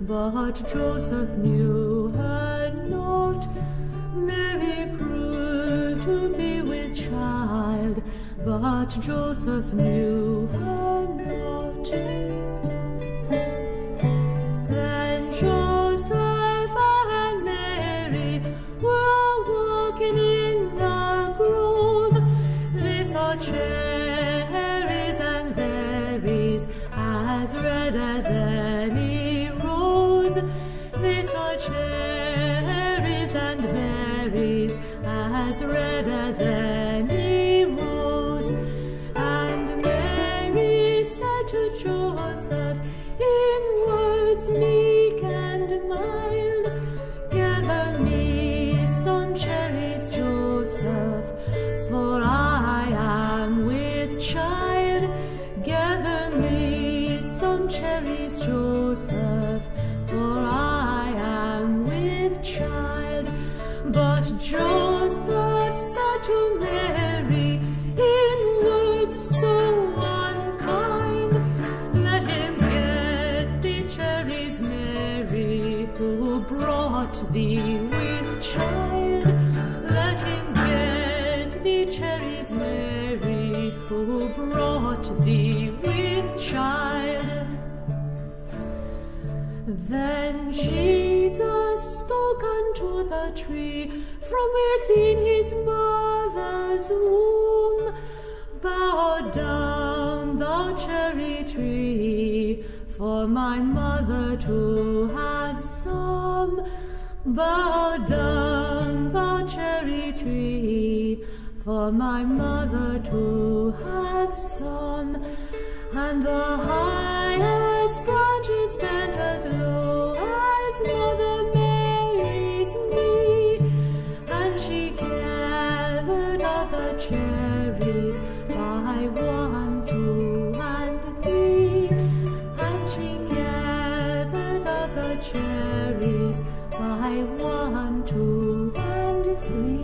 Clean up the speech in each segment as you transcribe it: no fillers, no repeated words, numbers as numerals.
but Joseph knew her not. Mary proved to be with child, but Joseph knew her not. Then Joseph and Mary were walking in the grove. They saw cherries and berries as red as any rose. They saw cherries and berries as red as any rose. And Mary said to Joseph in words meek and mild, "Gather me some cherries, Joseph, for I am with child. Gather me some cherries, Joseph, for I am with child." But Joseph said to Mary in words so unkind, "Let him get the cherries, Mary, who brought thee with child. Let him get the cherries, Mary, who brought thee with child." Then Jesus spoke unto the tree from within his mother's womb, "Bow down, thou cherry tree, for my mother to have some. Bow down, thou cherry tree, for my mother to have some." And the highest branches bent as low as Mother Mary's knee, and she gathered up the cherries by 1, 2, and 3, and she gathered up the cherries by 1, 2, and 3.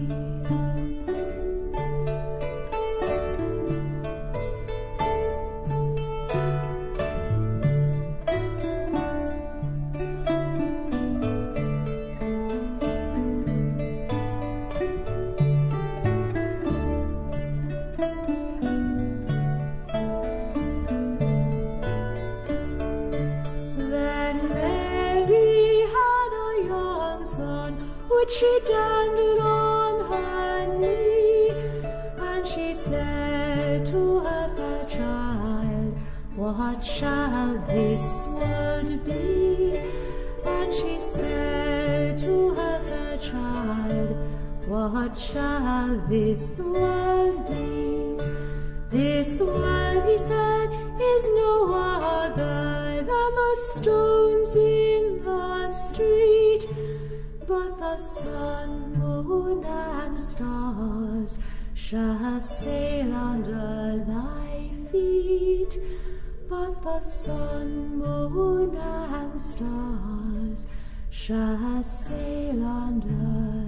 Which she dandled on her knee, and she said to her fair child, "What shall this world be?" And she said to her fair child, "What shall this world be?" "This world," he said, "is no other than the stones in the street. But the sun, moon, and stars shall sail under thy feet. But the sun, moon, and stars shall sail under